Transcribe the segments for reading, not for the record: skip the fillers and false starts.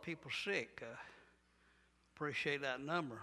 of people sick. Appreciate that number.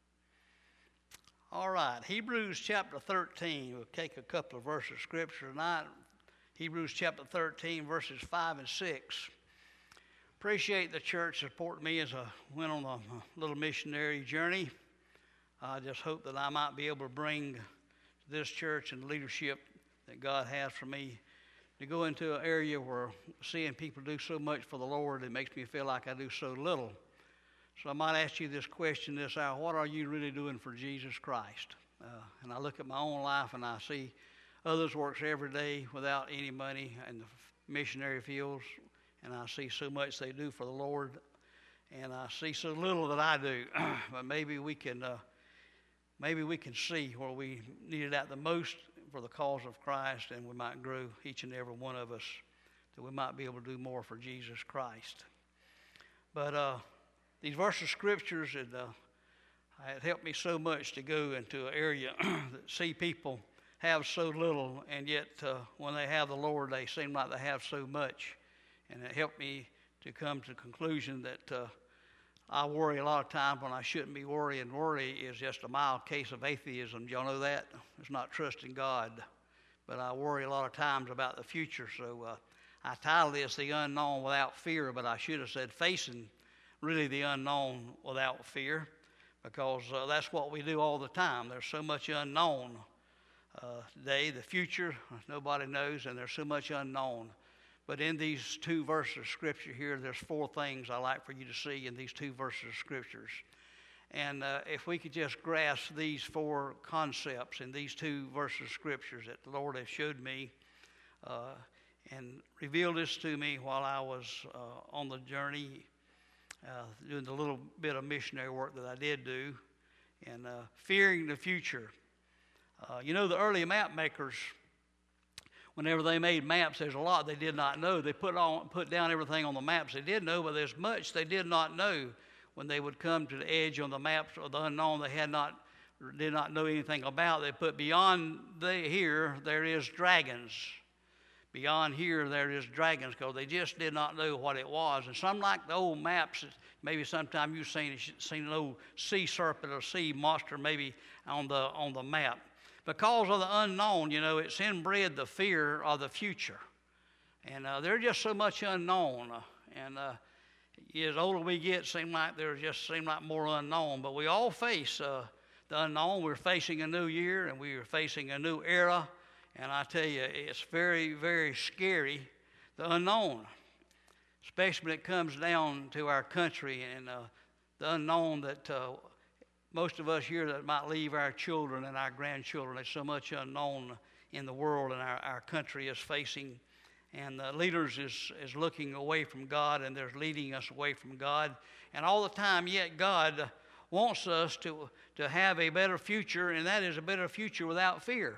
All right, Hebrews chapter 13. We'll take a couple of verses of Scripture tonight. Hebrews chapter 13, verses 5 and 6. Appreciate the church supporting me as I went on a little missionary journey. I just hope that I might be able to bring to this church and the leadership that God has for me to go into an area where seeing people do so much for the Lord, it makes me feel like I do so little. So I might ask you this question this hour: what are you really doing for Jesus Christ? And I look at my own life and I see others works every day without any money in the missionary fields, and I see so much they do for the Lord, and I see so little that I do. But maybe we can see where we need it at the most for the cause of Christ, and we might grow, each and every one of us, that we might be able to do more for Jesus Christ. But these verses of Scriptures it helped me so much to go into an area that see people have so little, and yet when they have the Lord, they seem like they have so much. And it helped me to come to the conclusion that I worry a lot of times when I shouldn't be worrying. Worry is just a mild case of atheism. Do y'all know that? It's not trusting God. But I worry a lot of times about the future. So I titled this The Unknown Without Fear, but I should have said Facing really the Unknown Without Fear, because that's what we do all the time. There's so much unknown today. The future, nobody knows, and there's so much unknown. But in these two verses of Scripture here, there's four things I like for you to see in these two verses of Scriptures. And if we could just grasp these four concepts in these two verses of Scriptures that the Lord has showed me and revealed this to me while I was on the journey, doing the little bit of missionary work that I did do, and fearing the future. The early map makers, whenever they made maps, there's a lot they did not know. They put down everything on the maps they did know, but there's much they did not know. When they would come to the edge on the maps or the unknown they did not know anything about, they put beyond here there is dragons. Beyond here there is dragons, because they just did not know what it was. And some like the old maps, maybe sometime you've seen an old sea serpent or sea monster maybe on the map. Because of the unknown, it's inbred the fear of the future. And there's just so much unknown. And as older we get, seem like more unknown. But we all face the unknown. We're facing a new year, and we are facing a new era. And I tell you, it's very, very scary, the unknown, especially when it comes down to our country and the unknown that most of us here that might leave our children and our grandchildren. There's so much unknown in the world, and our country is facing. And the leaders is looking away from God, and they're leading us away from God. And all the time, yet God wants us to have a better future, and that is a better future without fear,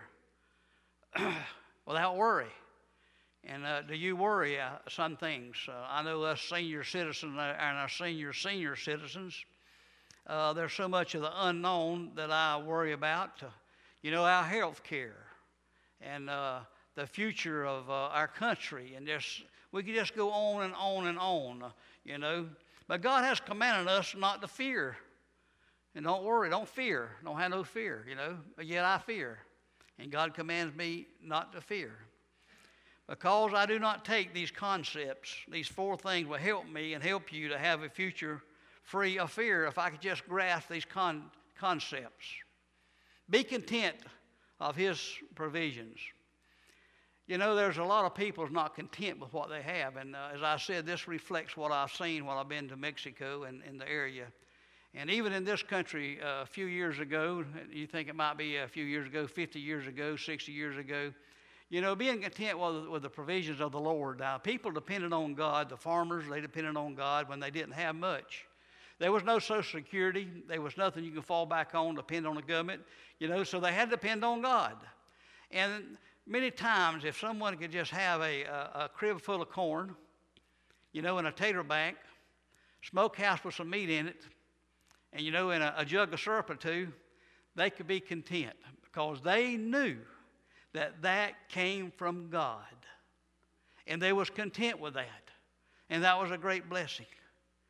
without worry. And do you worry some things? I know us senior citizens and our senior citizens, there's so much of the unknown that I worry about. Our health care and the future of our country, and we can just go on and on and on, But God has commanded us not to fear. And don't worry, don't fear. Don't have no fear, But yet I fear. And God commands me not to fear. Because I do not take these concepts, these four things will help me and help you to have a future free of fear if I could just grasp these concepts. Be content of His provisions. There's a lot of people who's not content with what they have. And as I said, this reflects what I've seen while I've been to Mexico and in the area. And even in this country a few years ago, you think it might be a few years ago, 50 years ago, 60 years ago, being content with the provisions of the Lord. Now, people depended on God. The farmers, they depended on God when they didn't have much. There was no Social Security. There was nothing you could fall back on, depend on the government, so they had to depend on God. And many times, if someone could just have a crib full of corn, and a tater bank, smokehouse with some meat in it, and, in a jug of syrup or two, they could be content because they knew that came from God. And they was content with that. And that was a great blessing.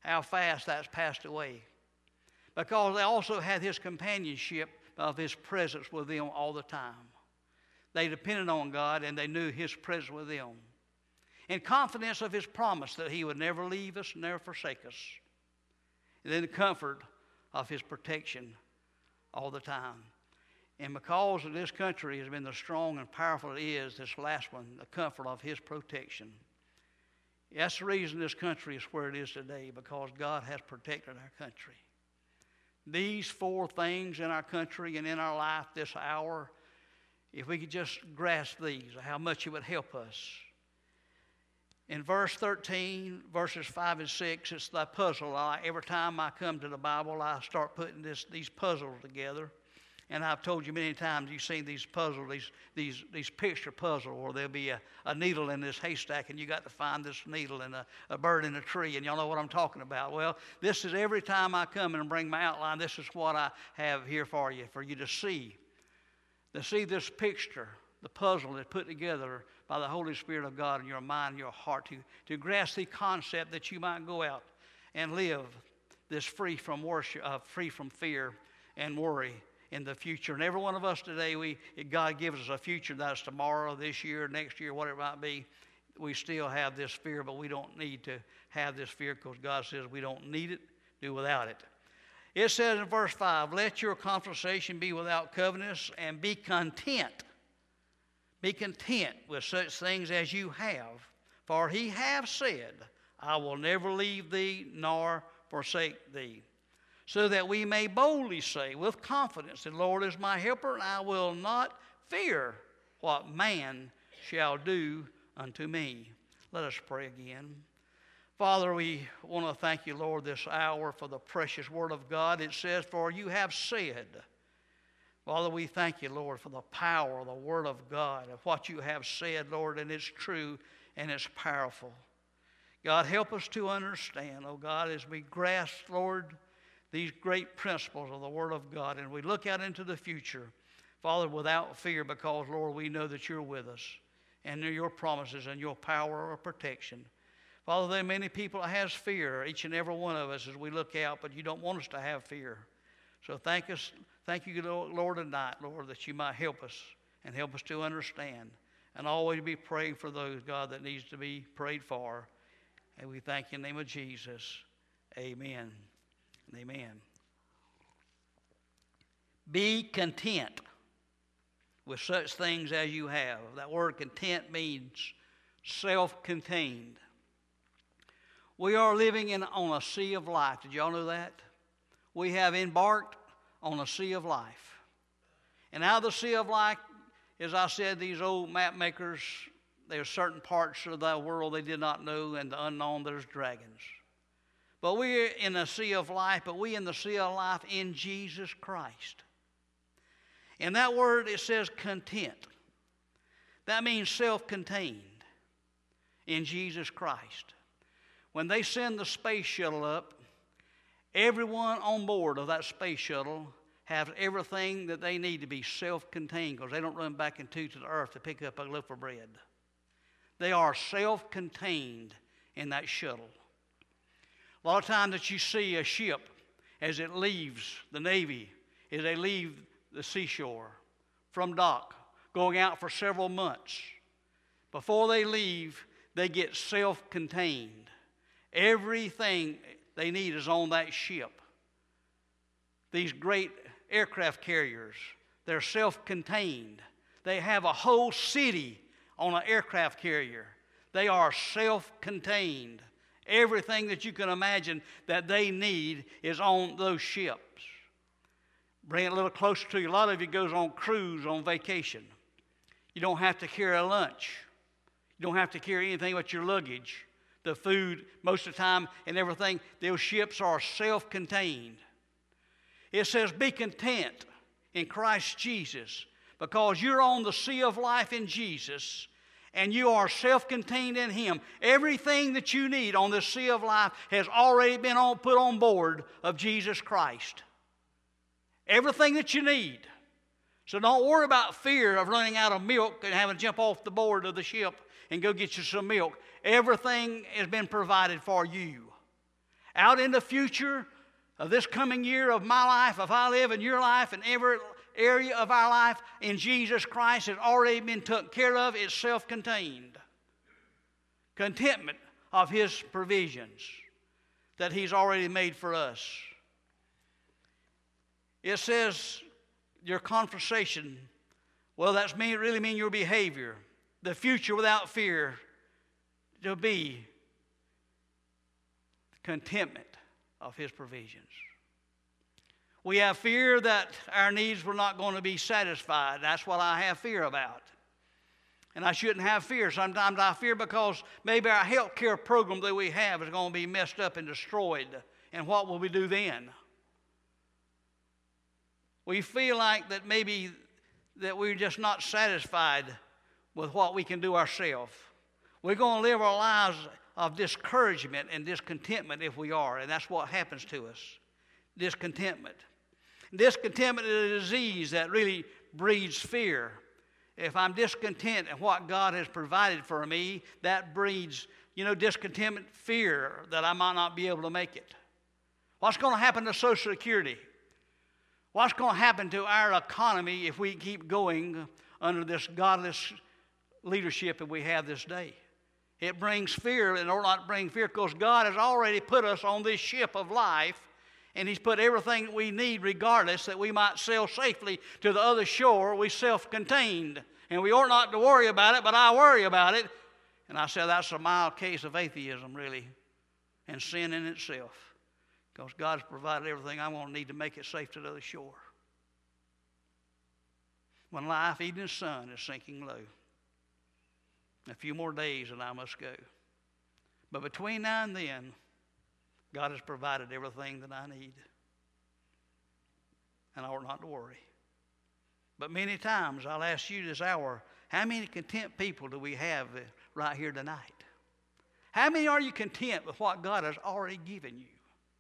how fast that's passed away. Because they also had his companionship of his presence with them all the time. They depended on God, and they knew his presence with them. In confidence of his promise that he would never leave us, never forsake us. And in the comfort of his protection all the time. And because of this country has been the strong and powerful it is, this last one, the comfort of his protection. That's the reason this country is where it is today, because God has protected our country. These four things in our country and in our life this hour, if we could just grasp these, how much it would help us. In verse 13, verses 5 and 6, it's the puzzle. Every time I come to the Bible, I start putting these puzzles together. And I've told you many times, you've seen these puzzles, these picture puzzles, where there'll be a needle in this haystack, and you got to find this needle and a bird in a tree, and y'all know what I'm talking about. Well, this is every time I come and bring my outline, this is what I have here for you to see. To see this picture, the puzzle that's put together by the Holy Spirit of God in your mind, your heart, to grasp the concept that you might go out and live this free from worship, free from fear and worry in the future. And every one of us today, God gives us a future that's tomorrow, this year, next year, whatever it might be. We still have this fear, but we don't need to have this fear because God says we don't need it, do without it. It says in verse 5, let your conversation be without covetousness and be content. Be content with such things as you have. For he hath said, I will never leave thee nor forsake thee. So that we may boldly say with confidence, the Lord is my helper, and I will not fear what man shall do unto me. Let us pray again. Father, we want to thank you, Lord, this hour for the precious word of God. It says, for you have said. Father, we thank you, Lord, for the power of the word of God, of what you have said, Lord, and it's true and it's powerful. God, help us to understand, oh God, as we grasp, Lord, these great principles of the Word of God, and we look out into the future, Father, without fear, because, Lord, we know that you're with us, and your promises and your power of protection. Father, there are many people that has fear, each and every one of us, as we look out, but you don't want us to have fear. So thank you, Lord, tonight, Lord, that you might help us and help us to understand, and always be praying for those, God, that needs to be prayed for. And we thank you in the name of Jesus. Amen. Amen. Be content with such things as you have. That word content means self-contained. We are living on a sea of life. Did y'all know that? We have embarked on a sea of life. And out of the sea of life, as I said, these old map makers, there's certain parts of the world they did not know, and the unknown, there's dragons. But we're in a sea of life, but we in the sea of life in Jesus Christ. And that word, it says content. That means self-contained in Jesus Christ. When they send the space shuttle up, everyone on board of that space shuttle has everything that they need to be self-contained, because they don't run back into the earth to pick up a loaf of bread. They are self-contained in that shuttle. A lot of times that you see a ship as it leaves the Navy, as they leave the seashore from dock, going out for several months. Before they leave, they get self-contained. Everything they need is on that ship. These great aircraft carriers, they're self-contained. They have a whole city on an aircraft carrier. They are self-contained. Everything that you can imagine that they need is on those ships. Bring it a little closer to you. A lot of you goes on cruise, on vacation. You don't have to carry a lunch. You don't have to carry anything but your luggage, the food, most of the time, and everything. Those ships are self-contained. It says, be content in Christ Jesus, because you're on the sea of life in Jesus, and you are self-contained in Him. Everything that you need on this sea of life has already been put on board of Jesus Christ. Everything that you need. So don't worry about fear of running out of milk and having to jump off the board of the ship and go get you some milk. Everything has been provided for you. Out in the future of this coming year of my life, if I live in your life, and every area of our life in Jesus Christ has already been taken care of, it's self-contained. Contentment of His provisions that He's already made for us. It says your conversation, well, that's really mean your behavior. The future without fear to be contentment of His provisions. We have fear that our needs were not going to be satisfied. That's what I have fear about. And I shouldn't have fear. Sometimes I fear because maybe our health care program that we have is going to be messed up and destroyed. And what will we do then? We feel like that maybe that we're just not satisfied with what we can do ourselves. We're going to live our lives of discouragement and discontentment if we are, and that's what happens to us. Discontentment. Discontentment is a disease that really breeds fear. If I'm discontent in what God has provided for me, that breeds, discontentment, fear that I might not be able to make it. What's going to happen to Social Security? What's going to happen to our economy if we keep going under this godless leadership that we have this day? It brings fear, and it ought not bring fear, because God has already put us on this ship of life, and He's put everything that we need, regardless, that we might sail safely to the other shore. We're self-contained, and we ought not to worry about it, but I worry about it. And I said that's a mild case of atheism, really, and sin in itself, because God's provided everything I'm going to need to make it safe to the other shore. When life, even the sun, is sinking low. A few more days and I must go. But between now and then, God has provided everything that I need. And I ought not to worry. But many times I'll ask you this hour, how many content people do we have right here tonight? How many are you content with what God has already given you?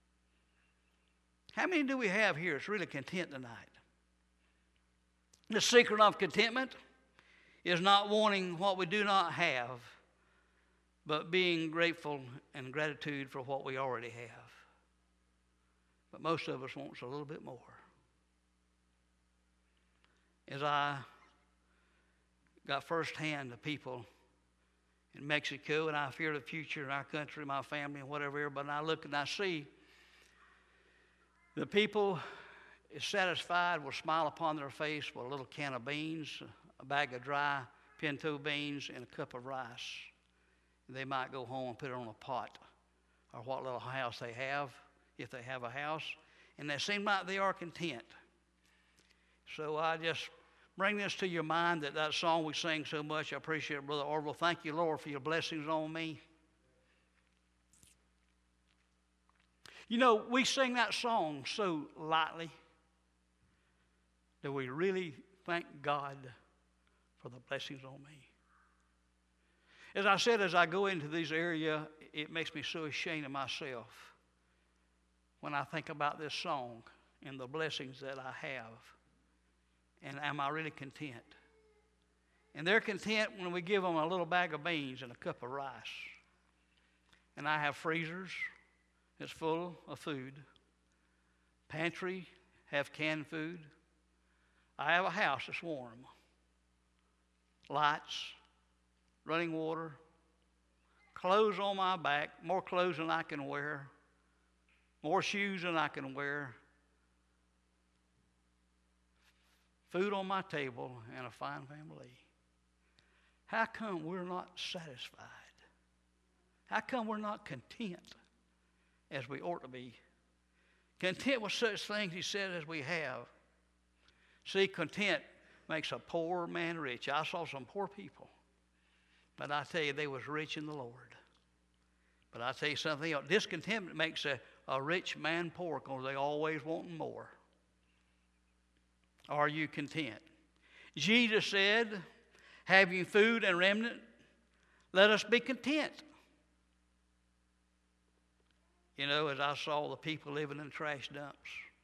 How many do we have here that's really content tonight? The secret of contentment is not wanting what we do not have, but being grateful and gratitude for what we already have. But most of us wants a little bit more. As I got firsthand the people in Mexico, and I fear the future in our country, my family, and whatever, but I look and I see the people is satisfied with a smile upon their face with a little can of beans, a bag of dry pinto beans, and a cup of rice. They might go home and put it on a pot or what little house they have, if they have a house, and they seem like they are content. So I just bring this to your mind, that song we sing so much. I appreciate it, Brother Orville. Thank you, Lord, for your blessings on me. We sing that song so lightly. Do we really thank God for the blessings on me? As I said, as I go into this area, it makes me so ashamed of myself when I think about this song and the blessings that I have. And am I really content? And they're content when we give them a little bag of beans and a cup of rice. And I have freezers that's full of food. Pantry, have canned food. I have a house that's warm. Lights, running water, clothes on my back, more clothes than I can wear, more shoes than I can wear, food on my table, and a fine family. How come we're not satisfied? How come we're not content as we ought to be? Content with such things, he said, as we have. See, content makes a poor man rich. I saw some poor people, but I tell you, they was rich in the Lord. But I tell you something else. Discontentment makes a rich man poor, because they always wanting more. Are you content? Jesus said, having food and remnant, let us be content. As I saw the people living in trash dumps,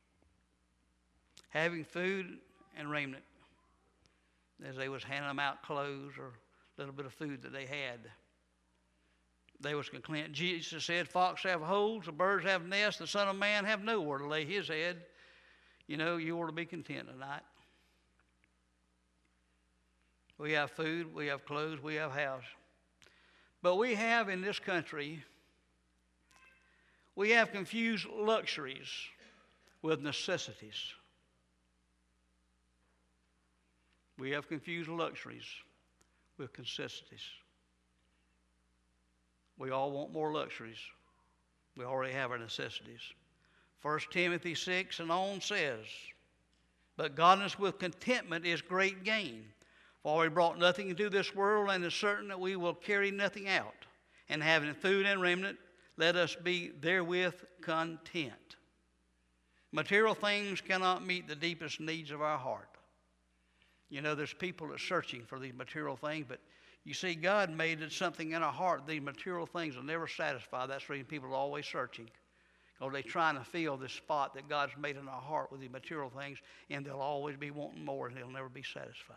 having food and remnant, as they was handing them out clothes or a little bit of food that they had. They was content. Jesus said, fox have holes, the birds have nests, the Son of Man have nowhere to lay his head. You know, you ought to be content tonight. We have food, we have clothes, we have house. But we have in this country, we have confused luxuries with necessities. We have confused luxuries with necessities. We all want more luxuries. We already have our necessities. 1 Timothy 6 and on says, but godliness with contentment is great gain. For we brought nothing into this world, and it is certain that we will carry nothing out. And having food and raiment, let us be therewith content. Material things cannot meet the deepest needs of our heart. You know, there's people that are searching for these material things, but you see, God made it something in our heart. These material things will never satisfy. That's the reason people are always searching. Because they're trying to fill this spot that God's made in our heart with these material things, and they'll always be wanting more, and they'll never be satisfied.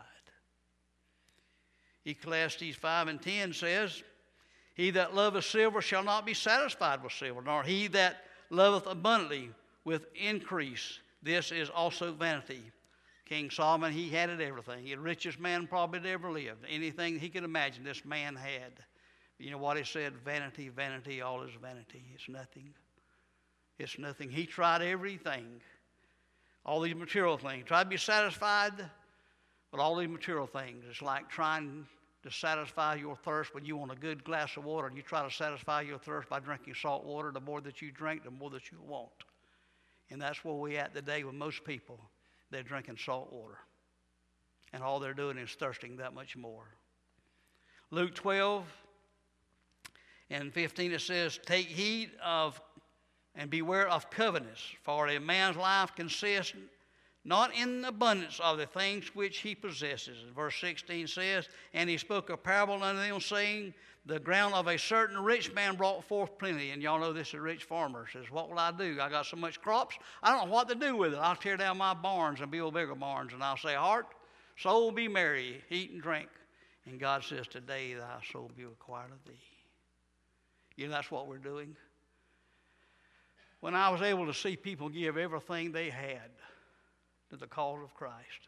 Ecclesiastes 5 and 10 says, he that loveth silver shall not be satisfied with silver, nor he that loveth abundantly with increase. This is also vanity. King Solomon, he had it everything. He the richest man probably that ever lived. Anything he could imagine, this man had. You know what he said? Vanity, vanity, all is vanity. It's nothing. It's nothing. He tried everything. All these material things. Tried to be satisfied with all these material things. It's like trying to satisfy your thirst when you want a good glass of water, and you try to satisfy your thirst by drinking salt water. The more that you drink, the more that you want. And that's where we're at today with most people. They're drinking salt water. And all they're doing is thirsting that much more. Luke 12 and 15, it says, take heed of and beware of covetousness, for a man's life consists not in the abundance of the things which he possesses. And verse 16 says, and he spoke a parable unto them, saying, the ground of a certain rich man brought forth plenty. And y'all know this is a rich farmer. Says, what will I do? I got so much crops, I don't know what to do with it. I'll tear down my barns and build bigger barns. And I'll say, heart, soul, be merry, eat and drink. And God says, today thy soul be required of thee. You know, that's what we're doing. When I was able to see people give everything they had to the cause of Christ,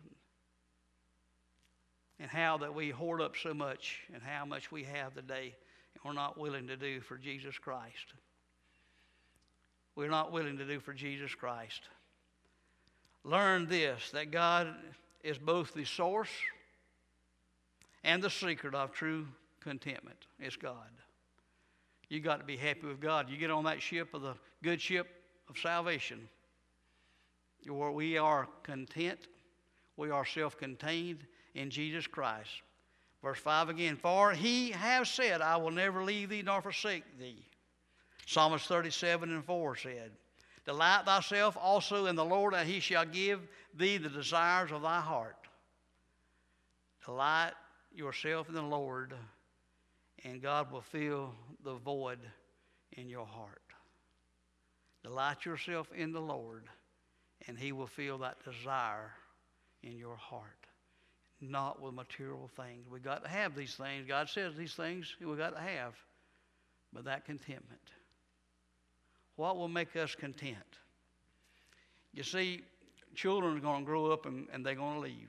and how that we hoard up so much, and how much we have today, and we're not willing to do for Jesus Christ. We're not willing to do for Jesus Christ. Learn this, that God is both the source and the secret of true contentment. It's God. You got to be happy with God. You get on that ship of the good ship of salvation, where we are content, we are self-contained in Jesus Christ. Verse 5 again, for he has said, I will never leave thee nor forsake thee. Psalmist 37 and 4 said, delight thyself also in the Lord, and he shall give thee the desires of thy heart. Delight yourself in the Lord, and God will fill the void in your heart. Delight yourself in the Lord, and he will fill that desire in your heart. Not with material things. We got to have these things. God says these things we got to have. But that contentment. What will make us content? You see, children are going to grow up and they're going to leave.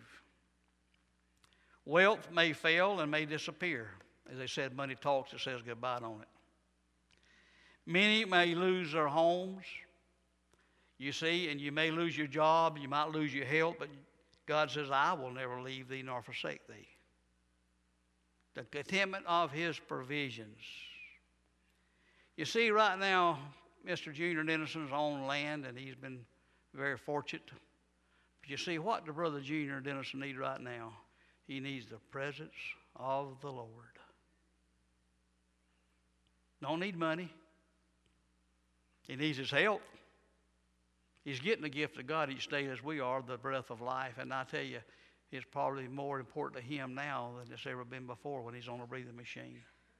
Wealth may fail and may disappear. As they said, money talks, it says goodbye on it. Many may lose their homes, you see, and you may lose your job, you might lose your health, but God says, I will never leave thee nor forsake thee. The contentment of his provisions. You see, right now, Mr. Junior Dennison's on land, and he's been very fortunate. But you see, what does Brother Junior Dennison need right now? He needs the presence of the Lord. Don't need money. He needs his health. He's getting the gift of God each day as we are, the breath of life. And I tell you, it's probably more important to him now than it's ever been before when he's on a breathing machine.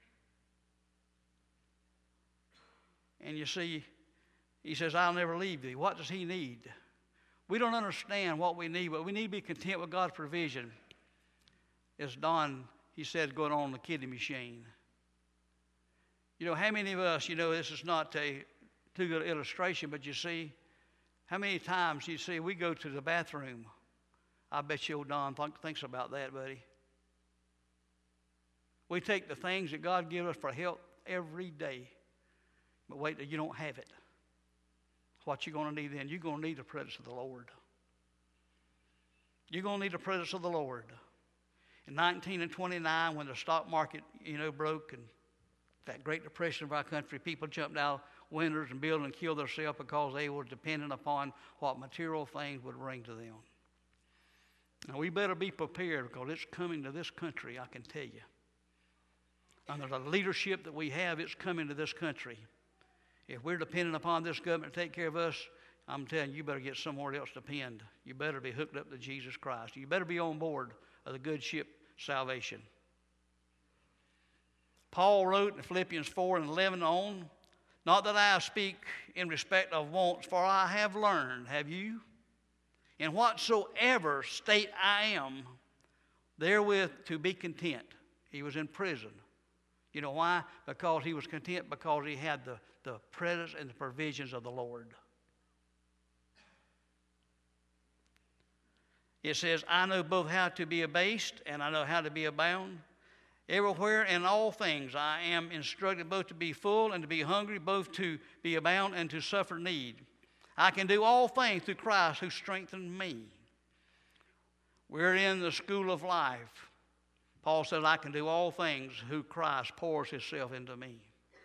And you see, he says, I'll never leave thee. What does he need? We don't understand what we need, but we need to be content with God's provision. As Don, he said, going on the kiddie machine. You know, how many of us, you know, this is not a too good illustration, but you see, how many times you see we go to the bathroom? I bet you old Don thinks about that, buddy. We take the things that God gives us for health every day, but wait till you don't have it. What you're going to need then? You're going to need the presence of the Lord. You're going to need the presence of the Lord. In 1929, when the stock market, you know, broke and that Great Depression of our country, people jumped out windows and buildings and killed themselves because they were dependent upon what material things would bring to them. Now, we better be prepared because it's coming to this country, I can tell you. Under the leadership that we have, it's coming to this country. If we're dependent upon this government to take care of us, I'm telling you, you better get somewhere else to depend. You better be hooked up to Jesus Christ. You better be on board of the good ship salvation. Paul wrote in Philippians 4:11 on, not that I speak in respect of wants, for I have learned, have you? In whatsoever state I am, therewith to be content. He was in prison. You know why? Because he was content because he had the presence and the provisions of the Lord. It says, I know both how to be abased and I know how to be abound. Everywhere in all things I am instructed both to be full and to be hungry, both to be abound and to suffer need. I can do all things through Christ who strengthened me. We're in the school of life. Paul said, I can do all things who Christ pours himself into me.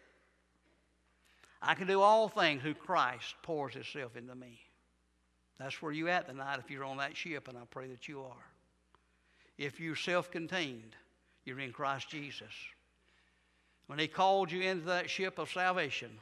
I can do all things who Christ pours himself into me. That's where you're at tonight if you're on that ship, and I pray that you are. If you're self-contained, you're in Christ Jesus. When he called you into that ship of salvation,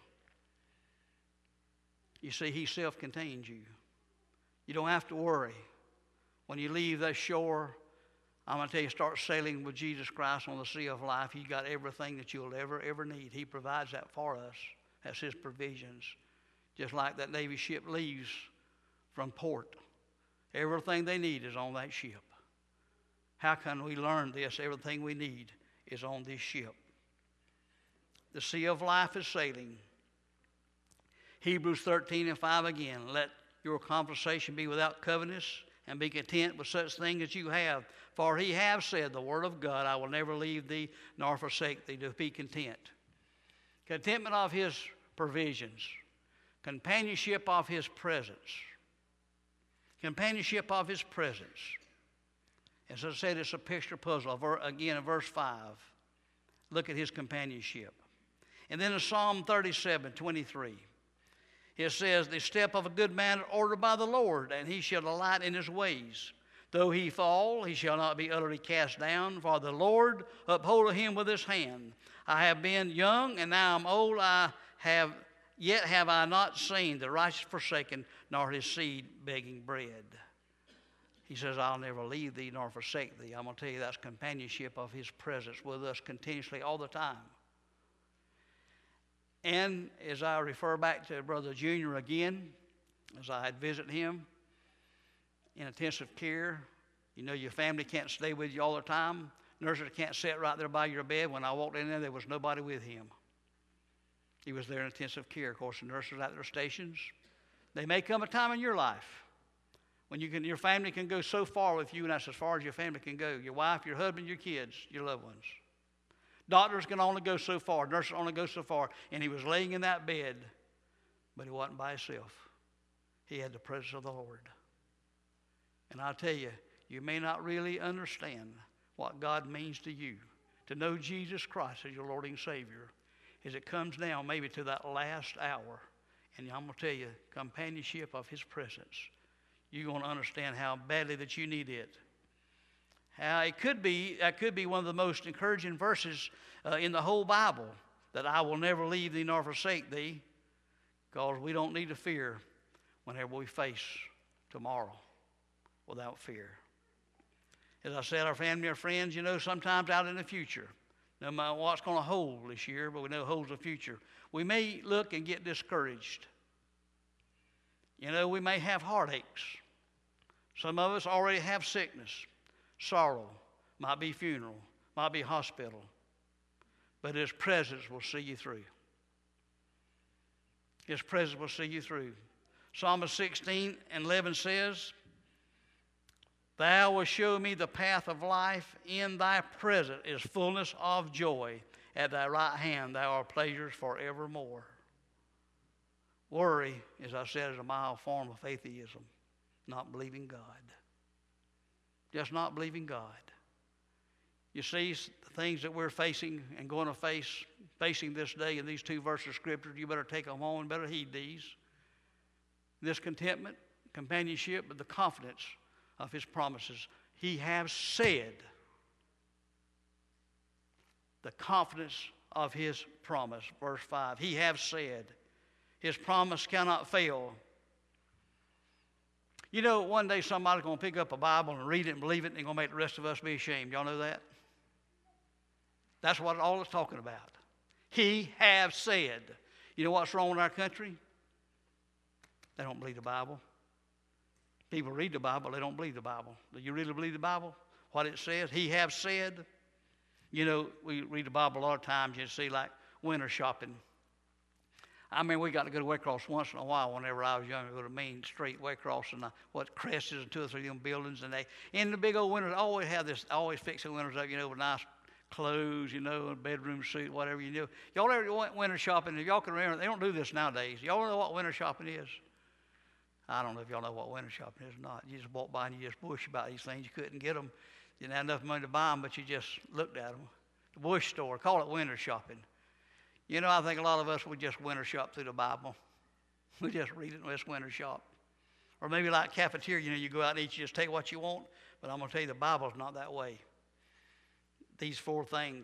you see, he self-contained you. You don't have to worry. When you leave that shore, I'm going to tell you, start sailing with Jesus Christ on the sea of life. You got everything that you'll ever need. He provides that for us. That's his provisions. Just like that Navy ship leaves from port. Everything they need is on that ship. How can we learn this? Everything we need is on this ship. The sea of life is sailing. Hebrews 13:5 again. Let your conversation be without covetousness, and be content with such things as you have. For he have said, the word of God, I will never leave thee nor forsake thee, to be content. Contentment of his provisions. Companionship of his presence. Companionship of his presence. As I said, it's a picture puzzle. Again, in verse 5, look at his companionship. And then in Psalm 37:23, it says, the step of a good man is ordered by the Lord, and he shall delight in his ways. Though he fall, he shall not be utterly cast down, for the Lord upholdeth him with his hand. I have been young, and now I'm old. Yet have I not seen the righteous forsaken, nor his seed begging bread. He says, I'll never leave thee nor forsake thee. I'm going to tell you, that's companionship of his presence with us continuously all the time. And as I refer back to Brother Junior again, as I had visited him in intensive care, you know your family can't stay with you all the time. Nurses can't sit right there by your bed. When I walked in there was nobody with him. He was there in intensive care. Of course, the nurses at their stations. There may come a time in your life when your family can go so far with you, and that's as far as your family can go. Your wife, your husband, your kids, your loved ones. Doctors can only go so far. Nurses only go so far. And he was laying in that bed, but he wasn't by himself. He had the presence of the Lord. And I'll tell you, you may not really understand what God means to you. To know Jesus Christ as your Lord and Savior, as it comes down maybe to that last hour. And I'm going to tell you, companionship of his presence. You're going to understand how badly that you need it. That could be one of the most encouraging verses in the whole Bible, that I will never leave thee nor forsake thee, because we don't need to fear whenever we face tomorrow without fear. As I said, our family, our friends, you know, sometimes out in the future, no matter what's going to hold this year, but we know it holds the future, we may look and get discouraged. You know, we may have heartaches. Some of us already have sickness. Sorrow, might be funeral, might be hospital. but His presence will see you through. His presence will see you through. Psalm 16:11 says, Thou wilt show me the path of life. In thy presence is fullness of joy. At thy right hand there are pleasures forevermore. Worry, as I said, is a mild form of atheism, not believing God. Just not believing God. You see, the things that we're facing and going to facing this day in these two verses of Scripture, you better take them home and better heed these. This contentment, companionship, but the confidence of His promises. He has said, the confidence of His promise. Verse 5, He has said, His promise cannot fail. You know, one day somebody's going to pick up a Bible and read it and believe it, and they're going to make the rest of us be ashamed. Y'all know that? That's what all it's talking about. He has said. You know what's wrong with our country? They don't believe the Bible. People read the Bible, they don't believe the Bible. Do you really believe the Bible? What it says? He has said. You know, we read the Bible a lot of times, you see, like winter shopping. I mean, we got to go to Waycross once in a while whenever I was younger, go to Main Street, Waycross, and Crest is, and 2 or 3 of them buildings. And they, in the big old winters, always fix the winters up, you know, with nice clothes, you know, a bedroom suit, whatever you do. Y'all ever went winter shopping? If y'all can remember, they don't do this nowadays. Y'all know what winter shopping is? I don't know if y'all know what winter shopping is or not. You just walk by and you just bush about these things. You couldn't get them. You didn't have enough money to buy them, but you just looked at them. The bush store, call it winter shopping. You know, I think a lot of us would just winter shop through the Bible. We just read it and let's winter shop. Or maybe like cafeteria, you know, you go out and eat, you just take what you want. But I'm going to tell you, the Bible's not that way. These 4 things.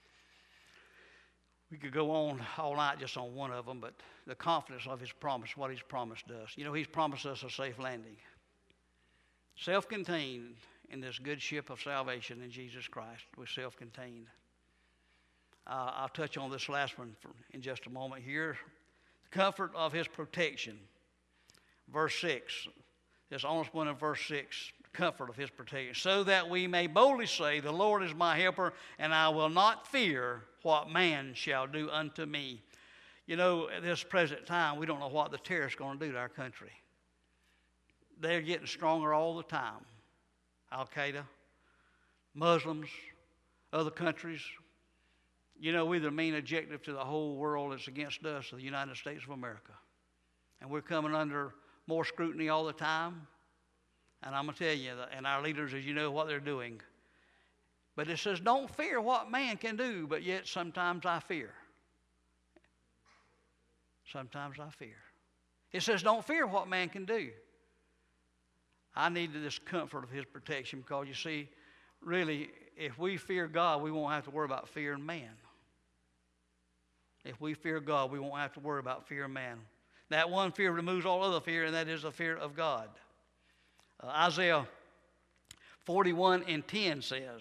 We could go on all night just on one of them, but the confidence of His promise, what He's promised us. You know, He's promised us a safe landing. Self-contained in this good ship of salvation in Jesus Christ. We're self-contained. I'll touch on this last one in just a moment here. The comfort of His protection. Verse 6. This almost one in verse 6. Comfort of His protection. So that we may boldly say, The Lord is my helper, and I will not fear what man shall do unto me. You know, at this present time, we don't know what the terrorists are going to do to our country. They're getting stronger all the time. Al-Qaeda, Muslims, other countries. You know, we're the main objective to the whole world that's against us, the United States of America. And we're coming under more scrutiny all the time. And I'm going to tell you, and our leaders, as you know, what they're doing. But it says, don't fear what man can do, but yet sometimes I fear. Sometimes I fear. It says, don't fear what man can do. I need this comfort of His protection because, you see, really, if we fear God, we won't have to worry about fearing man. If we fear God, we won't have to worry about fearing man. That one fear removes all other fear, and that is the fear of God. Isaiah 41:10 says,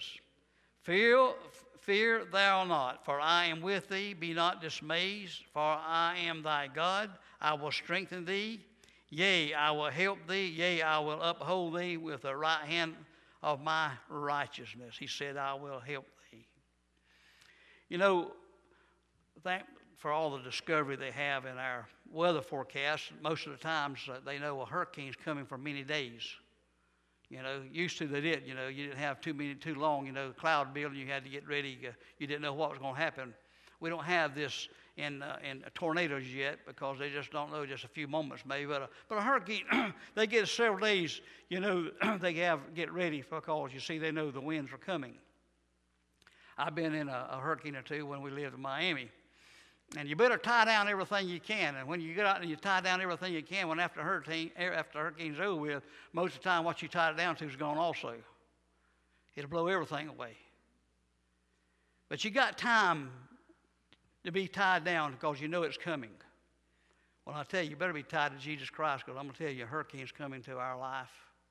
Fear thou not, for I am with thee. Be not dismayed, for I am thy God. I will strengthen thee. Yea, I will help thee. Yea, I will uphold thee with the right hand of my righteousness. He said, I will help thee. You know, thank for all the discovery they have in our weather forecast. Most of the times they know a hurricane's coming for many days. You know, used to they did. You know, you didn't have too long. You know, cloud building. You had to get ready. You didn't know what was going to happen. We don't have this in tornadoes yet because they just don't know, just a few moments maybe. But a hurricane, they get several days. You know, they get ready because you see they know the winds are coming. I've been in a hurricane or two when we lived in Miami. And you better tie down everything you can. And when you get out and you tie down everything you can, when after hurricane's over with, most of the time what you tied it down to is gone also. It'll blow everything away. But you got time to be tied down because you know it's coming. Well, I tell you, you better be tied to Jesus Christ because I'm going to tell you, a hurricane's coming to our life.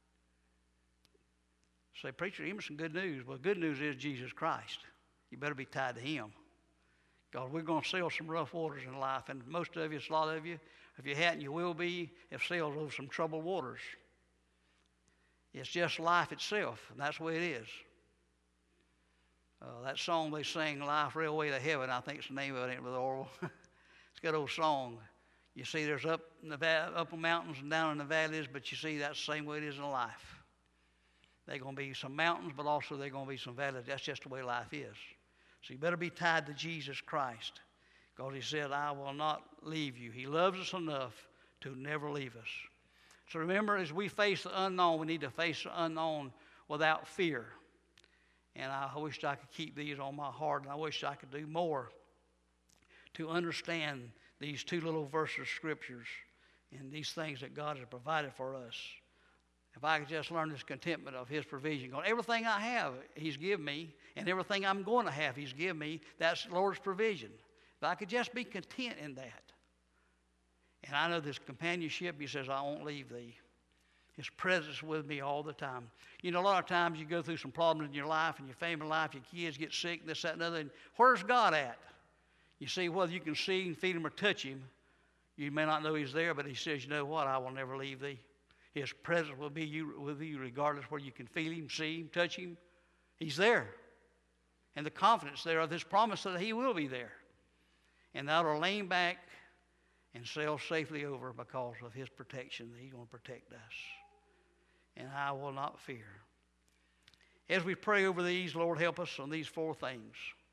Say, preacher, give me some good news. Well, good news is Jesus Christ. You better be tied to Him. Because we're going to sail some rough waters in life, and most of you, a lot of you, if you hadn't, you will be, have sailed over some troubled waters. It's just life itself, and that's the way it is. That song they sing, Life Railway to Heaven, I think it's the name of it, ain't it, Brother Orwell? It's a good old song. You see, there's up in the upper mountains and down in the valleys, but you see, that's the same way it is in life. There are going to be some mountains, but also there are going to be some valleys. That's just the way life is. So you better be tied to Jesus Christ, because he said, I will not leave you. He loves us enough to never leave us. So remember, as we face the unknown, we need to face the unknown without fear. And I wish I could keep these on my heart, and I wish I could do more to understand these two little verses of scriptures and these things that God has provided for us. If I could just learn this contentment of his provision, going, everything I have, he's given me, and everything I'm going to have, he's given me, that's the Lord's provision. If I could just be content in that. And I know this companionship, he says, I won't leave thee. His presence with me all the time. You know, a lot of times you go through some problems in your life and your family life, your kids get sick, and this, that, and other, and where's God at? You see, whether you can see him, feel him, or touch him, you may not know he's there, but he says, you know what, I will never leave thee. His presence will be with you regardless where you can feel him, see him, touch him. He's there. And the confidence there of this promise that he will be there. And that will lean back and sail safely over because of his protection, that he's going to protect us. And I will not fear. As we pray over these, Lord, help us on these four things.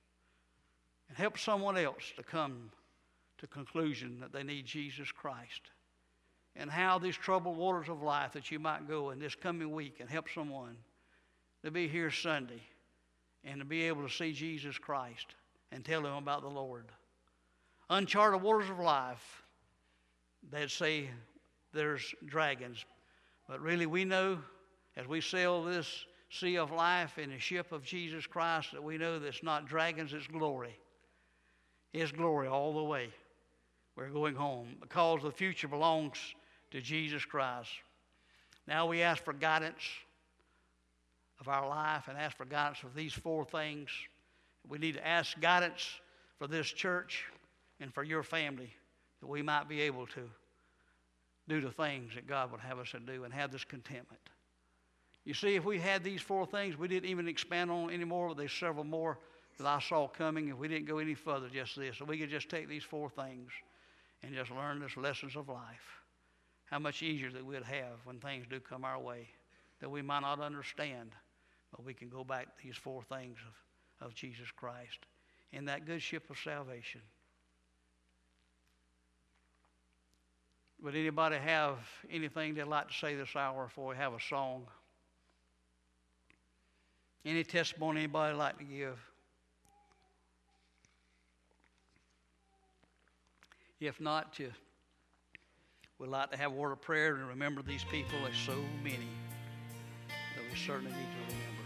And help someone else to come to conclusion that they need Jesus Christ. And how these troubled waters of life that you might go in this coming week and help someone to be here Sunday and to be able to see Jesus Christ and tell them about the Lord. Uncharted waters of life, they'd say there's dragons. But really we know as we sail this sea of life in the ship of Jesus Christ that we know that it's not dragons, it's glory. It's glory all the way. We're going home because the future belongs to Jesus Christ. Now we ask for guidance of our life and ask for guidance of these four things. We need to ask guidance for this church and for your family that we might be able to do the things that God would have us to do and have this contentment. You see, if we had these four things, we didn't even expand on any more, but there's several more that I saw coming, and we didn't go any further, just this. So we could just take these four things and just learn these lessons of life. How much easier that we'd have when things do come our way that we might not understand, but we can go back to these four things of Jesus Christ in that good ship of salvation. Would anybody have anything they'd like to say this hour before we have a song? Any testimony anybody would like to give? If not, we'd like to have a word of prayer and remember these people. There's so many that we certainly need to remember.